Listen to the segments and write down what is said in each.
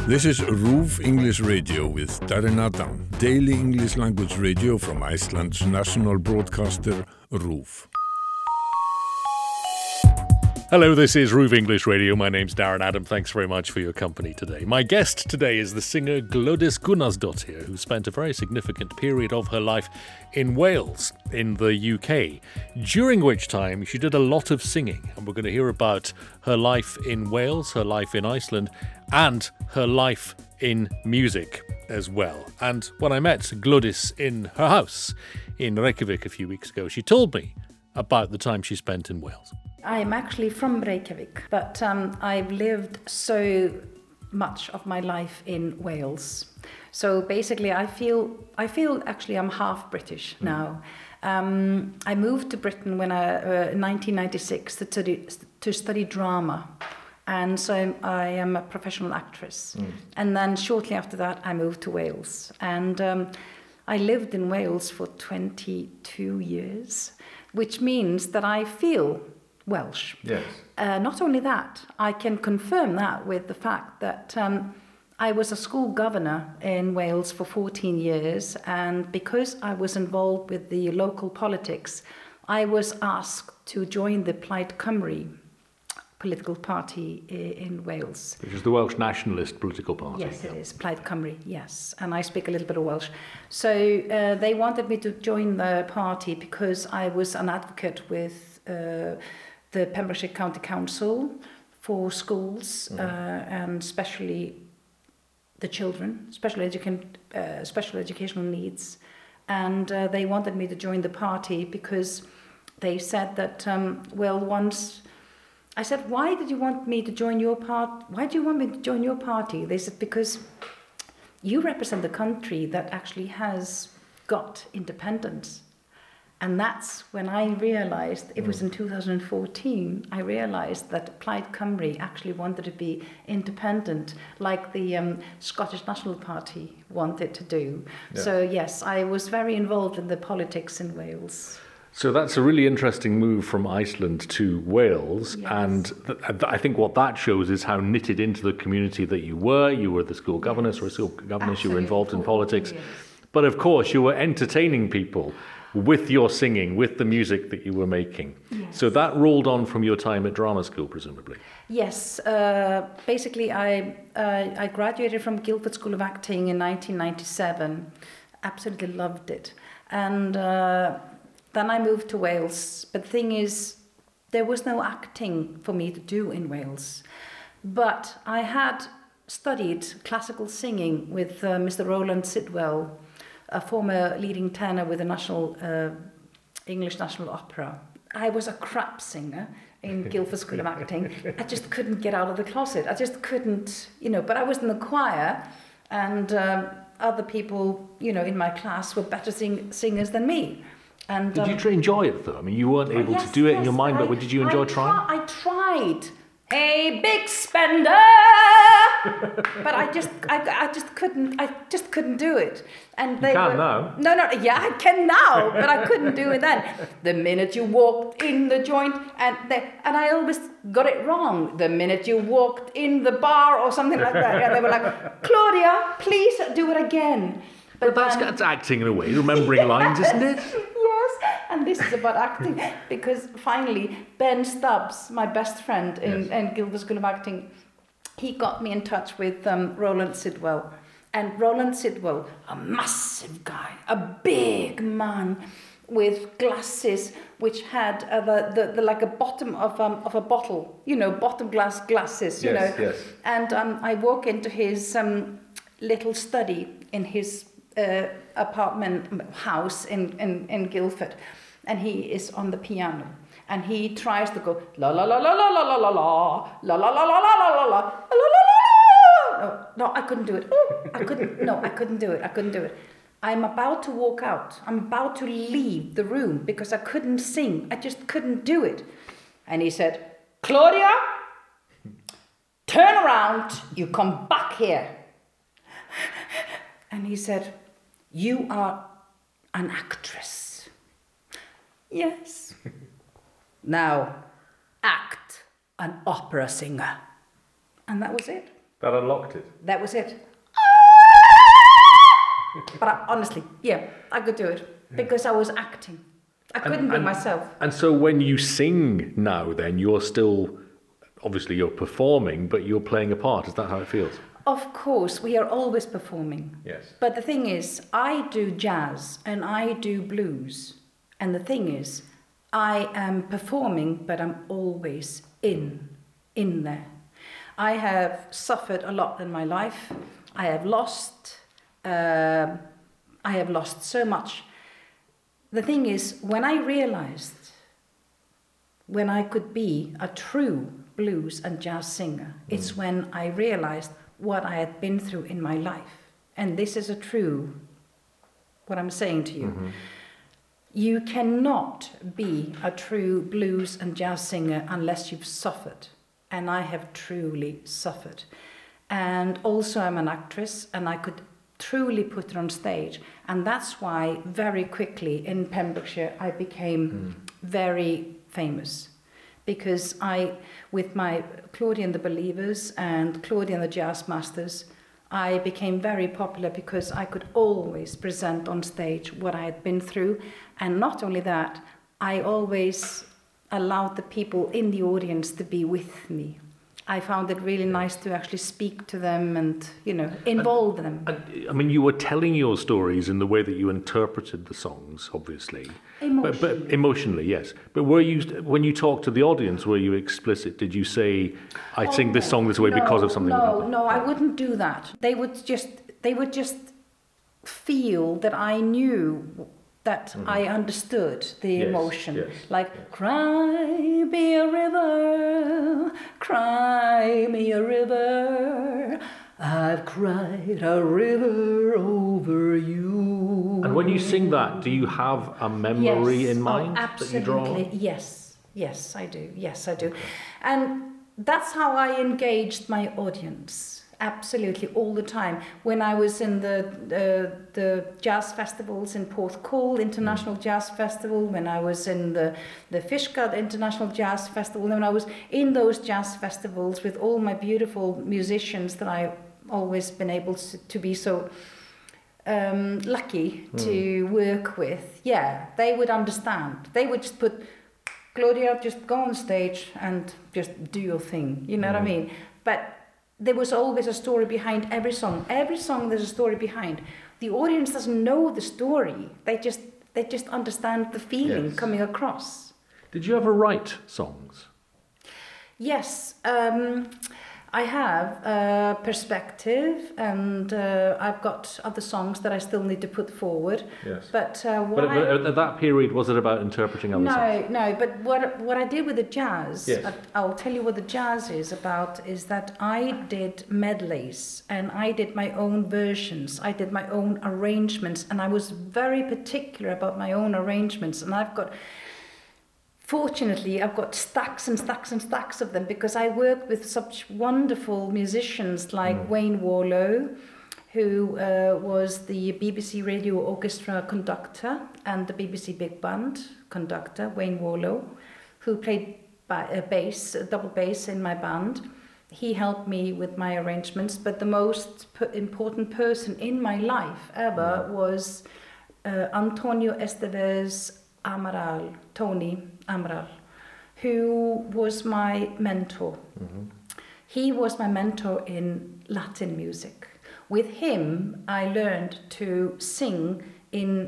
This is RÚV English Radio with Darren Adam, daily English language radio from Iceland's national broadcaster, RÚV. Hello, this is RÚV English Radio. My name's Darren Adam. Thanks very much for your company today. My guest today is the singer Glódis Gunnarsdóttir, who spent a very significant period of her life in Wales, in the UK, during which time she did a lot of singing. And we're going to hear about her life in Wales, her life in Iceland, and her life in music as well. And when I met Glódis in her house in Reykjavik a few weeks ago, she told me about the time she spent in Wales. I'm actually from Reykjavik, but I've lived so much of my life in Wales. So basically, I feel actually I'm half British now. I moved to Britain when in 1996 to study drama, and so I am a professional actress. And then shortly after that, I moved to Wales, and I lived in Wales for 22 years, which means that I feel Welsh. Yes. Not only that, I can confirm that with the fact that I was a school governor in Wales for 14 years, and because I was involved with the local politics, I was asked to join the Plaid Cymru political party in Wales. Which is the Welsh nationalist political party. Yes, it is, Plaid Cymru, yes. And I speak a little bit of Welsh. So they wanted me to join the party because I was an advocate with the Pembrokeshire County Council for schools and especially the children, special educational needs. And they wanted me to join the party because they said that, once I said, why did you want me to join your party? Why do you want me to join your party? They said, because you represent the country that actually has got independence. And that's when I realized, it was in 2014, I realized that Plaid Cymru actually wanted to be independent, like the Scottish National Party wanted to do. Yeah. So yes, I was very involved in the politics in Wales. So that's a really interesting move from Iceland to Wales, yes. And I think what that shows is how knitted into the community that you were. You were the school governess, yes. Or a school governess, absolutely. You were involved in politics. Yes. But of course, you were entertaining people with your singing, with the music that you were making. Yes. So that rolled on from your time at drama school, presumably. Yes, basically I graduated from Guildford School of Acting in 1997, absolutely loved it. And then I moved to Wales, but the thing is, there was no acting for me to do in Wales. But I had studied classical singing with Mr. Roland Sidwell, a former leading tenor with the English National Opera. I was a crap singer in Guildford School of Acting. I just couldn't get out of the closet. I just couldn't, but I was in the choir, and other people, in my class were better singers than me. And did you enjoy it though? I mean, you weren't able to do it in your mind, but did you enjoy trying? I tried. Hey, big spender! But I just couldn't do it. And you can now. No, yeah, I can now, but I couldn't do it then. The minute you walked in the joint, and I always got it wrong. The minute you walked in the bar or something like that, and they were like, Claudia, please do it again. But that's acting in a way, remembering lines, isn't it? Yes, and this is about acting, because finally Ben Stubbs, my best friend in Guildford School of Acting, he got me in touch with Roland Sidwell. And Roland Sidwell, a massive guy, a big man with glasses which had the like a bottom of a bottle, bottom glasses, yes, Yes. And I walk into his little study in his apartment house in Guildford, and he is on the piano, and he tries to go la la la la la la la la la la la la la la la la. No, I couldn't do it. I couldn't do it. I'm about to walk out. I'm about to leave the room because I couldn't sing. I just couldn't do it. And he said, Claudia, turn around. You come back here. And he said, you are an actress. Yes. Now, act an opera singer. And that was it. That unlocked it. That was it. But honestly, I could do it because I was acting. I couldn't be myself. And so when you sing now, then you're still, obviously you're performing, but you're playing a part. Is that how it feels? Of course, we are always performing. Yes. But the thing is, I do jazz and I do blues. And the thing is, I am performing, but I'm always in there. I have suffered a lot in my life. I have lost so much. The thing is, when I realized when I could be a true blues and jazz singer, it's when I realized what I had been through in my life. And this is what I'm saying to you. Mm-hmm. You cannot be a true blues and jazz singer unless you've suffered. And I have truly suffered. And also I'm an actress, and I could truly put it on stage. And that's why very quickly in Pembrokeshire I became very famous. Because with my Claudia and the Believers and Claudia and the Jazz Masters, I became very popular because I could always present on stage what I had been through. And not only that, I always allowed the people in the audience to be with me. I found it really nice to actually speak to them and, involve them. And, I mean, you were telling your stories in the way that you interpreted the songs, obviously. Emotionally. But emotionally, yes. But when you talked to the audience, were you explicit? Did you say, I sing this song this way because of something that happened? No, I wouldn't do that. They would just feel that I knew that I understood the emotion. Yes, like, cry me a river, cry me a river, I've cried a river over you. And when you sing that, do you have a memory in mind that you draw on? Absolutely, yes, I do. Okay. And that's how I engaged my audience. Absolutely, all the time. When I was in the jazz festivals in Porthcawl International Jazz Festival, when I was in the Fishguard International Jazz Festival, when I was in those jazz festivals with all my beautiful musicians that I've always been able to be so lucky to work with, they would understand. They would just put, Claudia, just go on stage and just do your thing. You know what I mean? But there was always a story behind every song. Every song there's a story behind. The audience doesn't know the story. They just understand the feeling coming across. Did you ever write songs? Yes, I have Perspective, and I've got other songs that I still need to put forward. Yes. But at that period, was it about interpreting other songs? No. But what I did with the jazz, I'll tell you what the jazz is about, is that I did medleys, and I did my own versions. I did my own arrangements, and I was very particular about my own arrangements. And Fortunately, I've got stacks and stacks and stacks of them because I worked with such wonderful musicians like Wayne Warlow, who was the BBC Radio Orchestra conductor and the BBC Big Band conductor, Wayne Warlow, who played double bass in my band. He helped me with my arrangements, but the most important person in my life ever was Antonio Estevez Amaral, Tony Amaral, who was my mentor. He was my mentor in Latin music. With him, I learned to sing in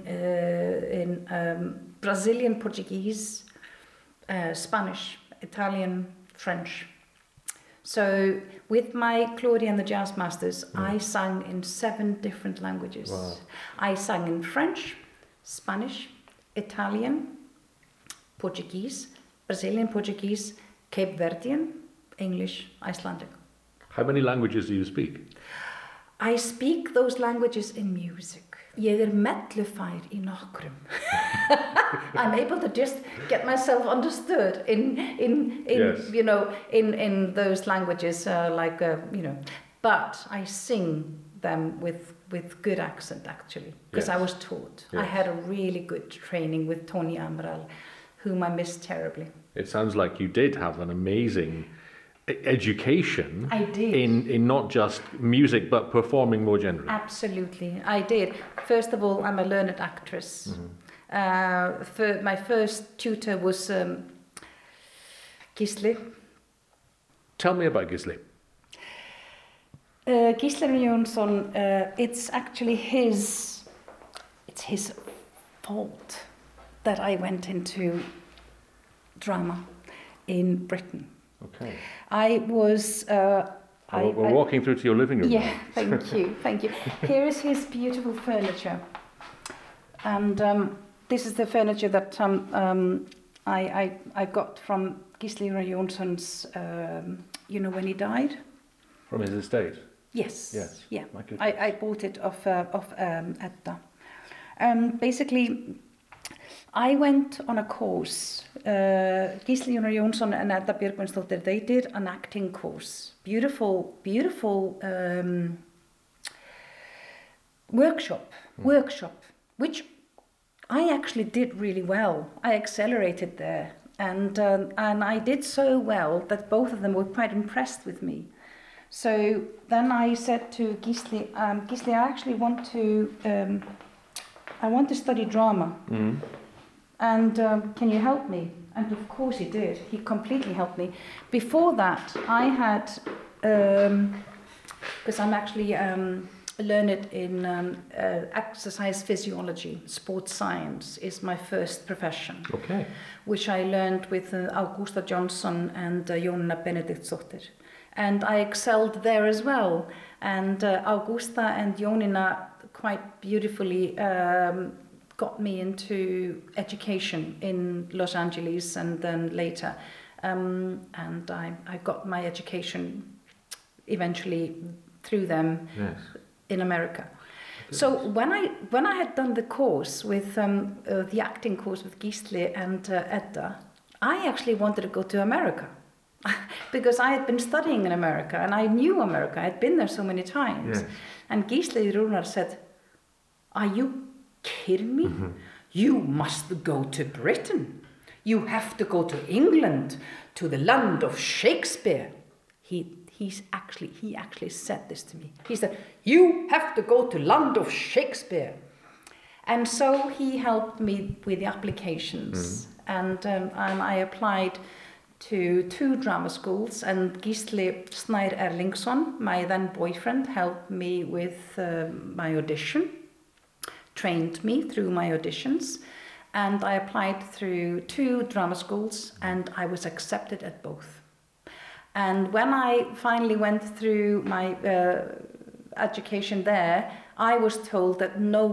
Brazilian Portuguese, Spanish, Italian, French. So with my Claudia and the Jazz Masters, I sang in 7 different languages. Wow. I sang in French, Spanish, Italian, Portuguese, Brazilian Portuguese, Cape Verdean, English, Icelandic. How many languages do you speak? I speak those languages in music. Ég mellufær í nokkrum. I'm able to just get myself understood in those languages, but I sing them with good accent, actually, because I was taught. Yes. I had a really good training with Tony Amaral, whom I miss terribly. It sounds like you did have an amazing education. I did. In not just music, but performing more generally. Absolutely, I did. First of all, I'm a learned actress. My first tutor was Gisli. Tell me about Gisli. Gisli Jónsson, it's actually his fault that I went into drama in Britain. Okay. I was... We're walking through to your living room. Yeah, now. thank you. Here is his beautiful furniture. And this is the furniture that I got from Gisli Jónsson's, when he died. From his estate? Yes. Yeah. I bought it off Edda. Basically, I went on a course. Gisli Jónsson and Edda Björgvinsdóttir, they did an acting course. Beautiful workshop, which I actually did really well. I accelerated there, and I did so well that both of them were quite impressed with me. So then I said to Gisli, Gisli, I actually want to study drama. Mm. And can you help me? And of course he did. He completely helped me. Before that, I had, because I'm actually learned in exercise physiology, sports science is my first profession. Okay. Which I learned with Augusta Johnson and Jónína Benediktsdóttir. And I excelled there as well. And Augusta and Jónína quite beautifully got me into education in Los Angeles and then later. And I got my education eventually through them in America. So when I had done the course with the acting course with Gisli and Edda, I actually wanted to go to America. Because I had been studying in America and I knew America. I had been there so many times. Yes. And Gisli Rúnar said, "Are you kidding me? Mm-hmm. You must go to Britain. You have to go to England, to the land of Shakespeare." He actually said this to me. He said, "You have to go to land of Shakespeare." And so he helped me with the applications. And I applied to 2 drama schools, and Gisli Snær Erlingsson, my then boyfriend, helped me with my audition, trained me through my auditions, and I applied through 2 drama schools, and I was accepted at both. And when I finally went through my education there, I was told that no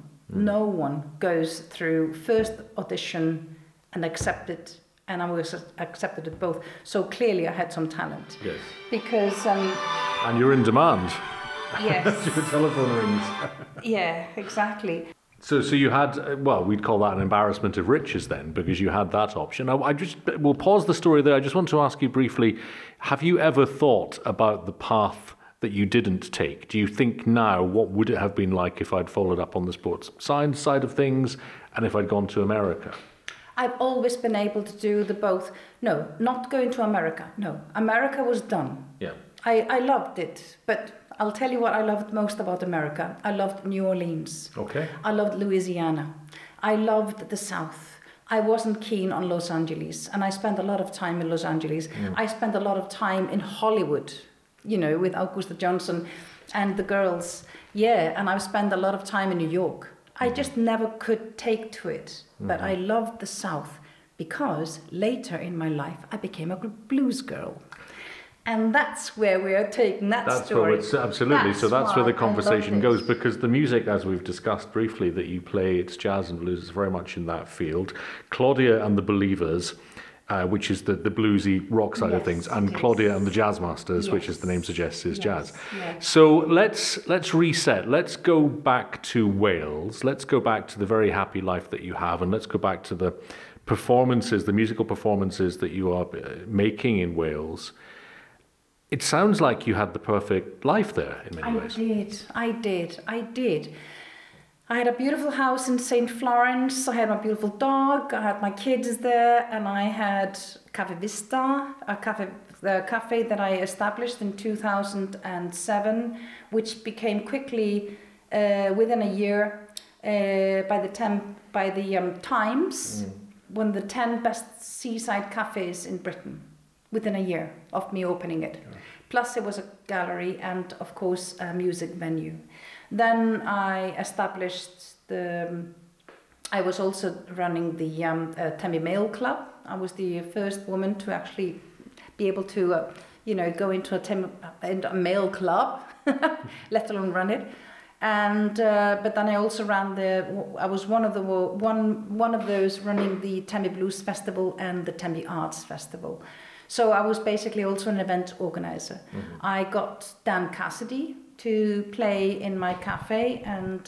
one goes through first audition and accepted. And I was accepted at both. So clearly I had some talent. Yes. Because... and you're in demand. Yes. Your telephone rings. Yeah, exactly. So you had, we'd call that an embarrassment of riches then, because you had that option. We'll pause the story there. I just want to ask you briefly, have you ever thought about the path that you didn't take? Do you think now, what would it have been like if I'd followed up on the sports science side of things and if I'd gone to America? I've always been able to do the both. No, not going to America. No, America was done. Yeah. I loved it, but I'll tell you what I loved most about America. I loved New Orleans. Okay. I loved Louisiana. I loved the South. I wasn't keen on Los Angeles, and I spent a lot of time in Los Angeles. I spent a lot of time in Hollywood, with Augusta Johnson and the girls. Yeah, and I've spent a lot of time in New York. I just never could take to it, but I loved the South because later in my life I became a blues girl. And that's where we are taking that story. Absolutely. So that's where the conversation goes, because the music, as we've discussed briefly, that you play, it's jazz and blues, is very much in that field. Claudia and the Believers, which is the bluesy rock side of things, and Claudia and the Jazz Masters, which, as the name suggests, is jazz. Yes. So let's reset. Let's go back to Wales. Let's go back to the very happy life that you have, and let's go back to the performances, the musical performances that you are making in Wales. It sounds like you had the perfect life there in many ways. I did. I had a beautiful house in St. Florence, I had my beautiful dog, I had my kids there, and I had Cafe Vista, the cafe that I established in 2007, which became quickly, within a year, by the Times, one of the 10 best seaside cafes in Britain, within a year of me opening it. Yeah. Plus it was a gallery and, of course, a music venue. Then I established I was also running the Temi Male Club. I was the first woman to actually be able to, go into a male club, let alone run it. And but then I also ran I was one of those running the Temi Blues Festival and the Temi Arts Festival. So I was basically also an event organizer. Mm-hmm. I got Dan Cassidy to play in my cafe and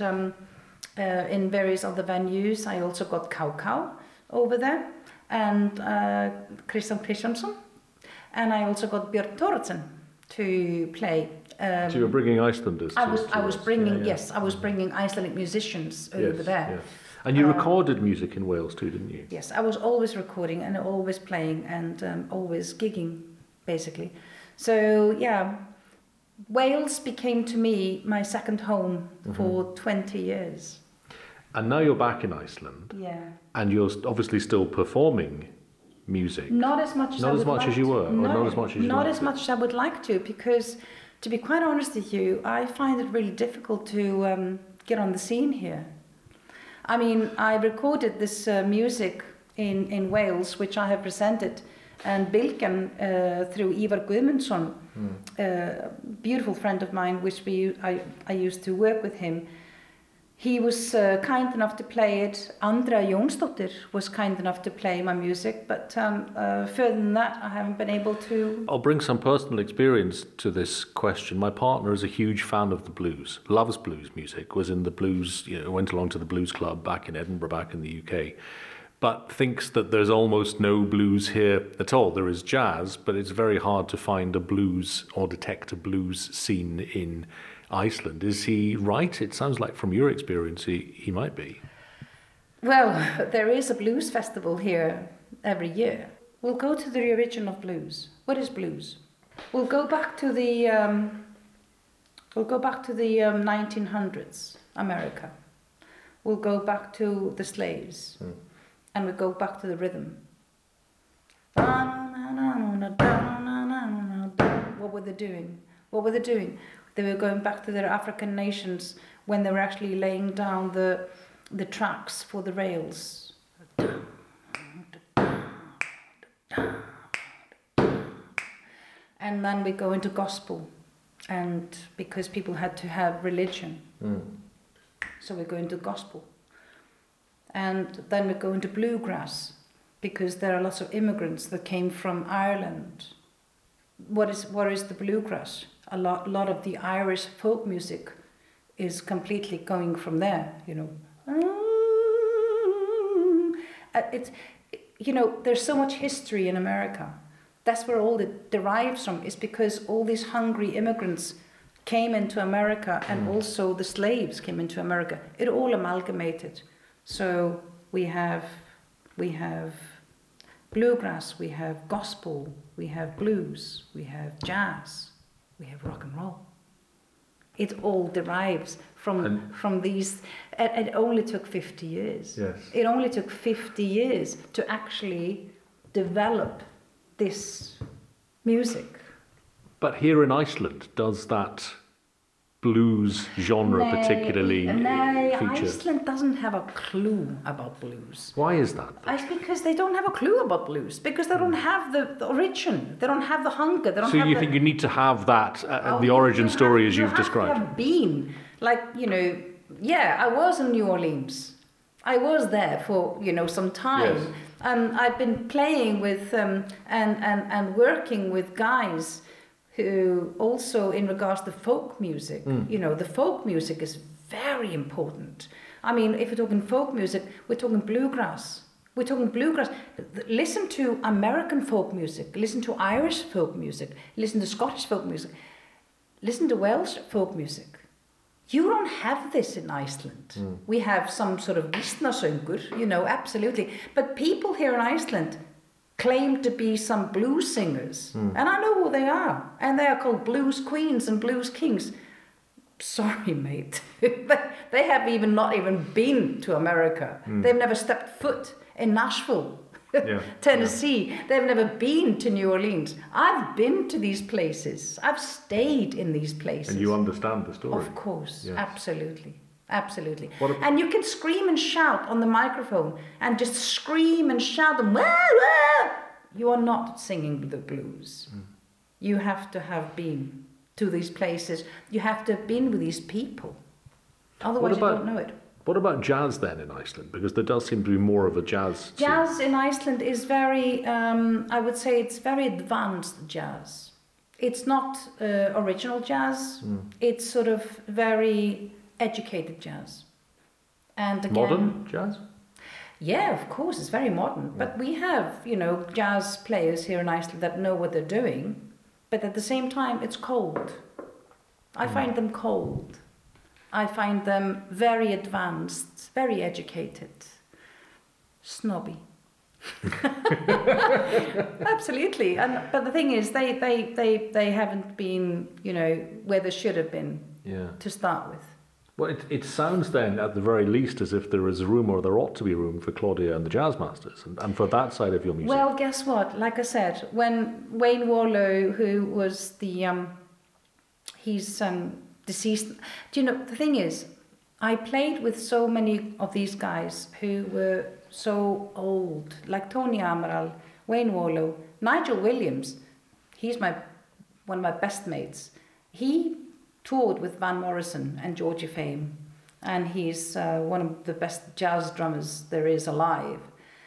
in various other venues. I also got Kaukau over there and Kristján Kristjánsson, and I also got Björn Thoroddsen to play. So you were bringing Icelanders. I was bringing Icelandic musicians over there. Yeah. And you recorded music in Wales too, didn't you? Yes, I was always recording and always playing and always gigging, basically. So yeah, Wales became to me my second home for 20 years. And now you're back in Iceland. Yeah. And you're obviously still performing music. Not as much as I would like to. Not as much as I would like to, because to be quite honest with you, I find it really difficult to get on the scene here. I mean, I recorded this music in Wales, which I have presented, and Bilgan through Ivar Guðmundsson, a beautiful friend of mine, which I used to work with him. He was kind enough to play it. Andrea Jónsdóttir was kind enough to play my music, but further than that, I haven't been able to. I'll bring some personal experience to this question. My partner is a huge fan of the blues, loves blues music, was in the blues, went along to the blues club back in Edinburgh, back in the UK, but thinks that there's almost no blues here at all. There is jazz, but it's very hard to find a blues or detect a blues scene in Iceland. Is he right? It sounds like from your experience he might be. Well, there is a blues festival here every year. We'll go to the origin of blues. What is blues? We'll go back to the 1900s, America. We'll go back to the slaves, and we'll go back to the rhythm. What were they doing? They were going back to their African nations when they were actually laying down the tracks for the rails. And then we go into gospel, and because people had to have religion, so we go into gospel. And then we go into bluegrass, because there are lots of immigrants that came from Ireland. What is the bluegrass? A lot of the Irish folk music is completely going from there, there's so much history in America. That's where all it derives from, is because all these hungry immigrants came into America, and also the slaves came into America. It all amalgamated. So we have bluegrass, we have gospel, we have blues, we have jazz, we have rock and roll. It all derives from these. It only took 50 years. Yes. It only took 50 years to actually develop this music. But here in Iceland, does that blues genre particularly feature? Iceland doesn't have a clue about blues. Why is that? It's because they don't have a clue about blues, because they don't have the origin, they don't have the hunger. So you think you need to have that, the origin story as you've described? I have been, I was in New Orleans. I was there for, some time. Yes. And I've been playing with and working with guys who also, in regards to folk music, the folk music is very important. I mean, if we're talking folk music, we're talking bluegrass. Listen to American folk music, listen to Irish folk music, listen to Scottish folk music, listen to Welsh folk music. You don't have this in Iceland. We have some sort of vísnasöngur, absolutely. But people here in Iceland, claim to be some blues singers. And I know who they are. And they are called blues queens and blues kings. Sorry, mate. They have not even been to America. They've never stepped foot in Nashville, Tennessee. Yeah. They've never been to New Orleans. I've been to these places. I've stayed in these places. And you understand the story. Of course, yes. Absolutely. And you can scream and shout on the microphone and just scream and shout them. Wah, wah. You are not singing the blues. You have to have been to these places. You have to have been with these people. Otherwise you don't know it. What about jazz then in Iceland? Because there does seem to be more of a jazz scene. Jazz in Iceland is very, I would say it's very advanced jazz. It's not original jazz. It's sort of very educated jazz. And again, modern jazz? Yeah, of course, it's very modern. But we have, jazz players here in Iceland that know what they're doing. But at the same time, it's cold. I find them cold. I find them very advanced, very educated, snobby. Absolutely. But the thing is, they haven't been, where they should have been to start with. Well, it sounds then, at the very least, as if there is room, or there ought to be room, for Claudia and the Jazz Masters, and for that side of your music. Well, guess what? Like I said, when Wayne Warlow, who was he's deceased. Do you know, the thing is, I played with so many of these guys who were so old, like Tony Amaral, Wayne Warlow, Nigel Williams. He's one of my best mates. He toured with Van Morrison and Georgie Fame, and he's one of the best jazz drummers there is alive.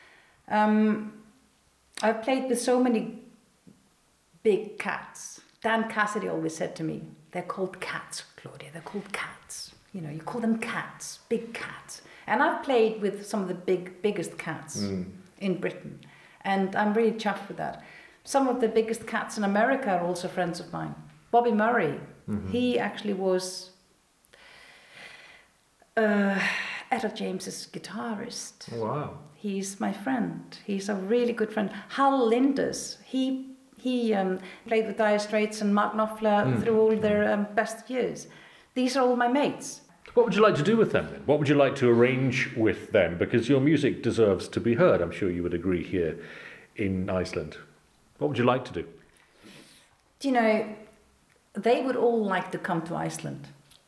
I've played with so many big cats. Dan Cassidy always said to me, they're called cats, Claudia, they're called cats. You call them cats, big cats. And I've played with some of the biggest cats in Britain, and I'm really chuffed with that. Some of the biggest cats in America are also friends of mine. Bobby Murray, he actually was Etta James's guitarist. Wow. He's my friend. He's a really good friend. Hal Linders, he played with Dire Straits and Mark Knopfler through all their best years. These are all my mates. What would you like to do with them then? What would you like to arrange with them? Because your music deserves to be heard, I'm sure you would agree, here in Iceland. What would you like to do? They would all like to come to Iceland.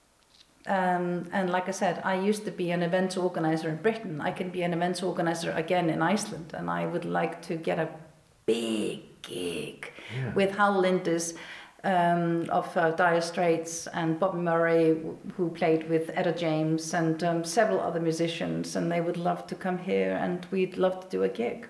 And like I said, I used to be an events organizer in Britain. I can be an events organizer again in Iceland. And I would like to get a big gig with Hal Linders of Dire Straits, and Bobby Murray, who played with Etta James, and several other musicians. And they would love to come here, and we'd love to do a gig.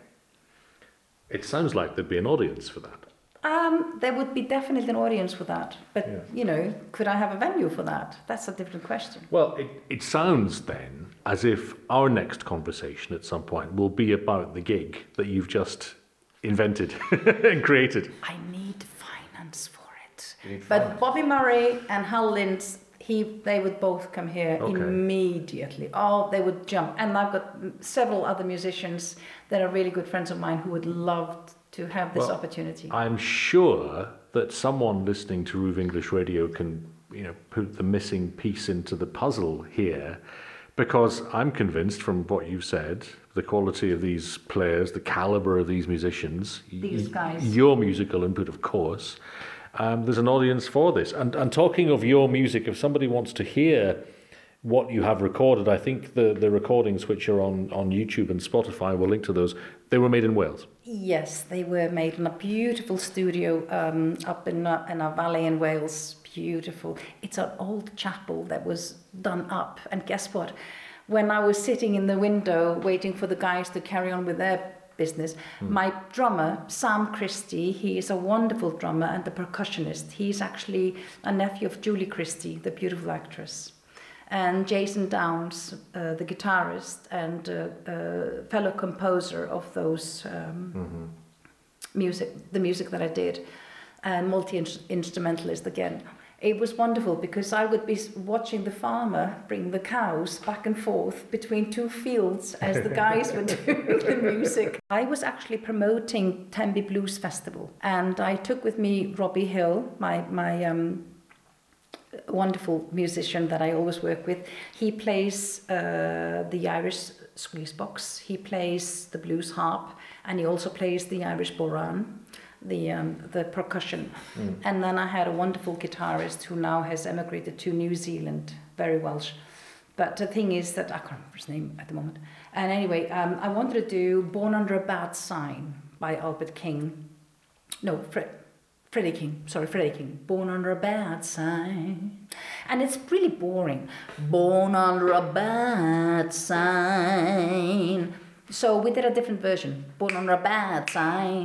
It sounds like there'd be an audience for that. There would be definitely an audience for that. But, could I have a venue for that? That's a different question. Well, it sounds then as if our next conversation at some point will be about the gig that you've just invented and created. I need finance for it. But Bobby Murray and Hal Linds, they would both come here immediately. Oh, they would jump. And I've got several other musicians that are really good friends of mine who would love to have this opportunity. I'm sure that someone listening to Ruve English Radio can, put the missing piece into the puzzle here, because I'm convinced from what you've said, the quality of these players, the caliber of these musicians, these guys, your musical input, of course, there's an audience for this. And talking of your music, if somebody wants to hear what you have recorded, I think the recordings which are on YouTube and Spotify, we'll link to those, they were made in Wales. Yes, they were made in a beautiful studio up in a valley in Wales. Beautiful. It's an old chapel that was done up. And guess what? When I was sitting in the window waiting for the guys to carry on with their business, my drummer, Sam Christie, he is a wonderful drummer and a percussionist. He's actually a nephew of Julie Christie, the beautiful actress. And Jason Downs, the guitarist and fellow composer of those the music that I did, and multi-instrumentalist again. It was wonderful because I would be watching the farmer bring the cows back and forth between two fields as the guys were doing the music. I was actually promoting Tenby Blues Festival, and I took with me Robbie Hill, my wonderful musician that I always work with. He plays the Irish squeeze box, he plays the blues harp, and he also plays the Irish bodhrán, the percussion. And then I had a wonderful guitarist who now has emigrated to New Zealand, very Welsh. But the thing is that I can't remember his name at the moment. And anyway, I wanted to do Born Under a Bad Sign by Albert King. No, Freddie King. Born Under a Bad Sign. And it's really boring. Born under a bad sign. So we did a different version. Born under a bad sign.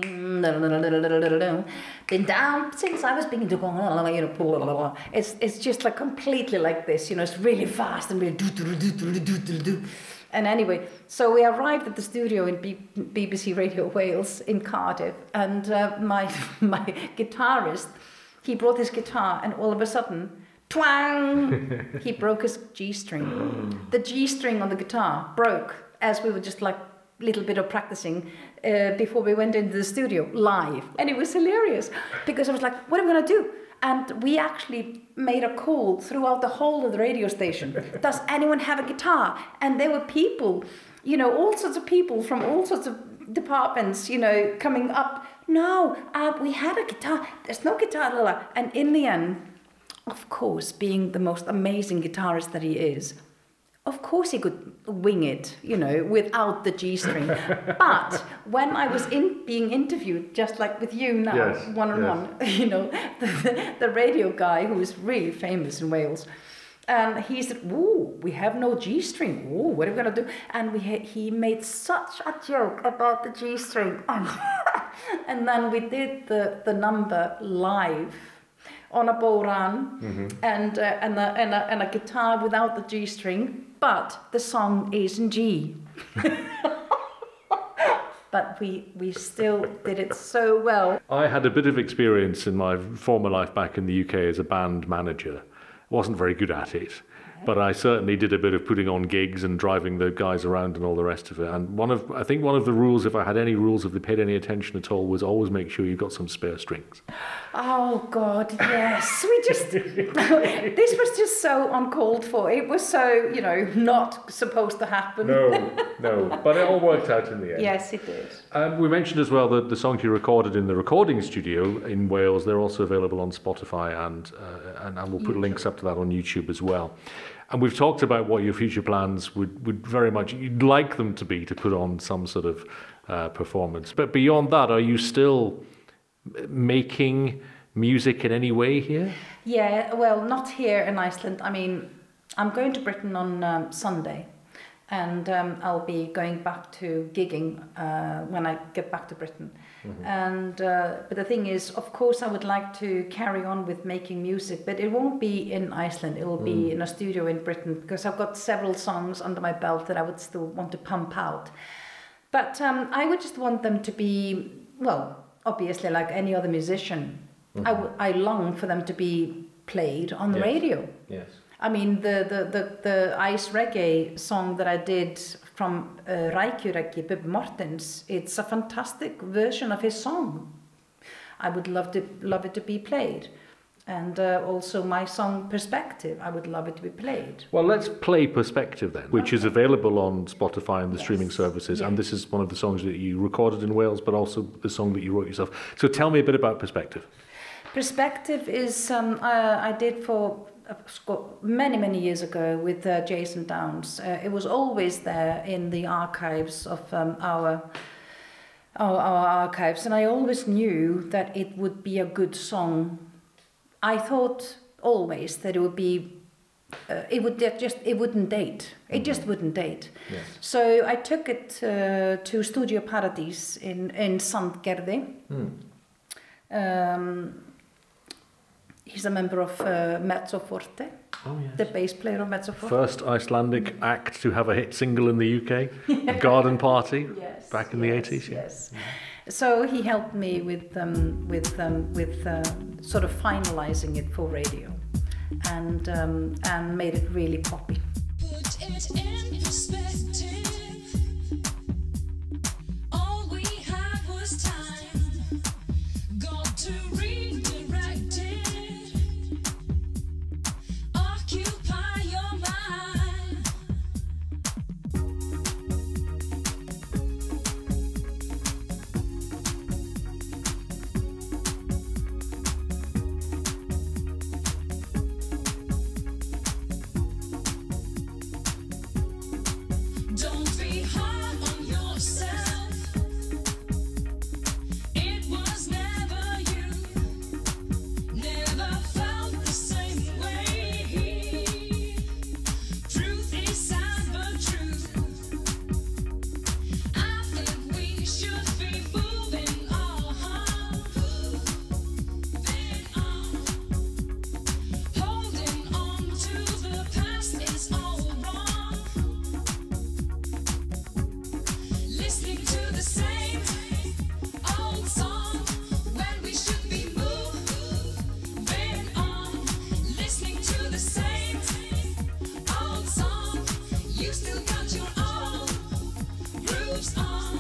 Been down since I was beginning to, it's just like completely like this, it's really fast and really do. And anyway, so we arrived at the studio in BBC Radio Wales in Cardiff, and my guitarist, he brought his guitar, and all of a sudden, twang! He broke his G-string. The G-string on the guitar broke as we were just like little bit of practicing before we went into the studio live, and it was hilarious because I was like, what am I going to do? And we actually made a call throughout the whole of the radio station. Does anyone have a guitar? And there were people, all sorts of people from all sorts of departments, coming up. No, we had a guitar. There's no guitar. And in the end, of course, being the most amazing guitarist that he is, of course he could wing it, without the G-string. But when I was being interviewed, just like with you now, one-on-one, the radio guy who is really famous in Wales, and he said, "Ooh, we have no G-string. Ooh, what are we going to do?" And he made such a joke about the G-string. And then we did the number live on a bodhrán and a guitar without the G-string. But the song is in G. But we still did it so well. I had a bit of experience in my former life back in the UK as a band manager. Wasn't very good at it, but I certainly did a bit of putting on gigs and driving the guys around and all the rest of it. And I think one of the rules, if I had any rules, if they paid any attention at all, was always make sure you've got some spare strings. Oh God, yes. This was just so uncalled for. It was so, not supposed to happen. No, but it all worked out in the end. Yes, it did. We mentioned as well that the songs you recorded in the recording studio in Wales, they're also available on Spotify and we'll put links up to that on YouTube as well. And we've talked about what your future plans would very much, you'd like them to be, to put on some sort of performance. But beyond that, are you still making music in any way here? Yeah, well, not here in Iceland. I mean, I'm going to Britain on Sunday, and I'll be going back to gigging when I get back to Britain. And but the thing is, of course, I would like to carry on with making music, but it won't be in Iceland. It will be in a studio in Britain, because I've got several songs under my belt that I would still want to pump out. But I would just want them to be, well, obviously like any other musician. I long for them to be played on the radio. Yes. I mean, the Ice Reggae song that I did from Rækjureggi, Bubbi Morthens, it's a fantastic version of his song. I would love it to be played. And also my song Perspective, I would love it to be played. Well, let's play Perspective then, which is available on Spotify and the streaming services. And this is one of the songs that you recorded in Wales, but also the song that you wrote yourself. So tell me a bit about Perspective. Perspective is, I did for many years ago with Jason Downs. It was always there in the archives of our archives, and I always knew that it would be a good song. I thought always that it would be, it wouldn't date. It just wouldn't date. Yes. So I took it to Studio Paradís in Sandgerði. He's a member of Mezzo Forte, the bass player of Mezzo Forte. First Icelandic act to have a hit single in the UK, Garden Party, back in the 80s. Yes. So he helped me with sort of finalizing it for radio. and made it really poppy. Put it in perspective. All we had was time. Got to redirect it. Occupy your mind. Don't be hard on yourself. It was never you. Never felt the same way. Truth is sad but true. I think we should be moving on. Moving on. Holding on to the past is all wrong. Listening to the same old song when we should be moving on. Listening to the same old song. You still got your own grooves on.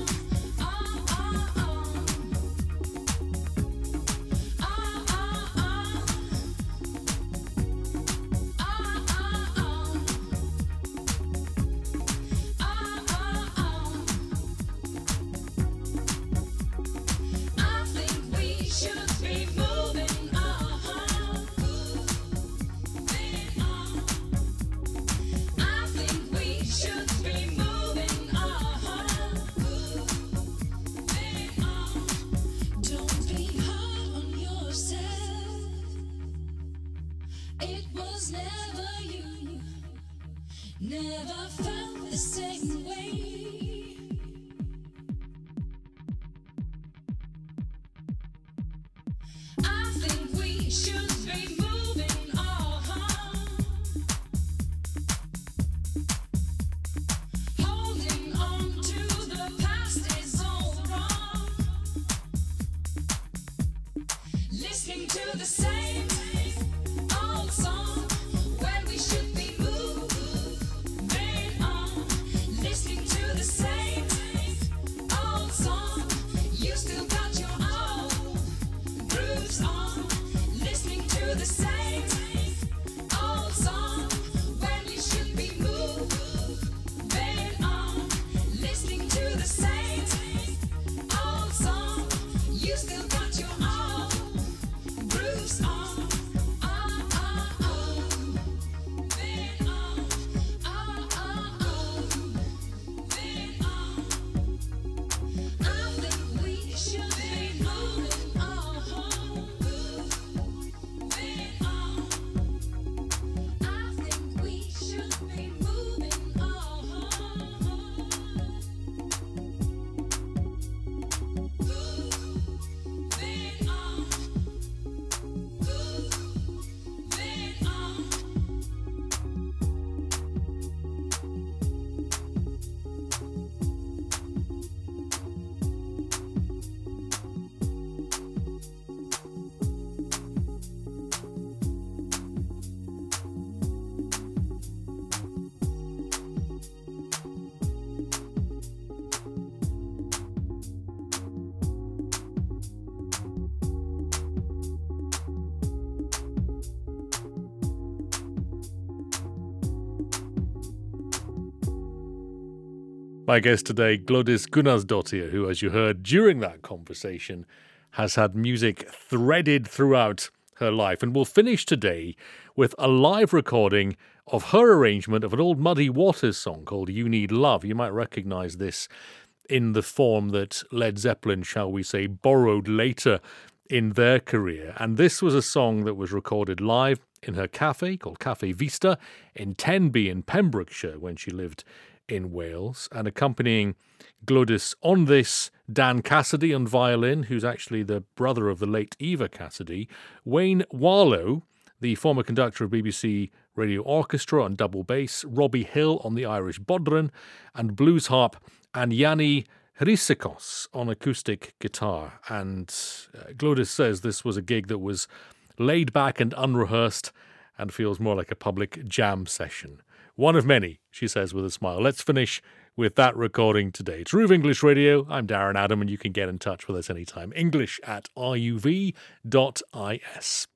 I think we should be moving on. Moving on. I think we should be moving on. Moving on. Don't be hard on yourself. It was never you. Never felt the same way. I think we should be moving on. Holding on to the past is all wrong. Listening to the same old song when we should be moving on. Listening to the same old song. You still got your own grooves on. Listening to the same old song when you should be moving on. Listening to the same old song. You still got your own grooves on. Moving on. Moving on. I think we should be moving on. Moving on. I think we should be moving on. Moving on. Moving on. My guest today, Glódis Gunnarsdóttir, who, as you heard during that conversation, has had music threaded throughout her life. And we'll finish today with a live recording of her arrangement of an old Muddy Waters song called You Need Love. You might recognise this in the form that Led Zeppelin, shall we say, borrowed later in their career. And this was a song that was recorded live in her cafe called Cafe Vista in Tenby in Pembrokeshire when she lived in Wales. And accompanying Glódis on this, Dan Cassidy on violin, who's actually the brother of the late Eva Cassidy, Wayne Warlow, the former conductor of BBC Radio Orchestra on double bass, Robbie Hill on the Irish bodhrán and blues harp, and Yanni Hryssikos on acoustic guitar. And Glódis says this was a gig that was laid back and unrehearsed, and feels more like a public jam session. One of many, she says with a smile. Let's finish with that recording today. It's RÚV English Radio. I'm Darren Adam, and you can get in touch with us anytime. English@ruv.is.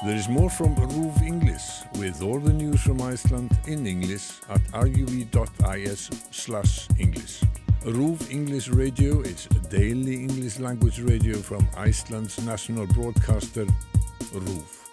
There is more from RÚV English with all the news from Iceland in English at ruv.is/English. RÚV English Radio is a daily English language radio from Iceland's national broadcaster, RÚV.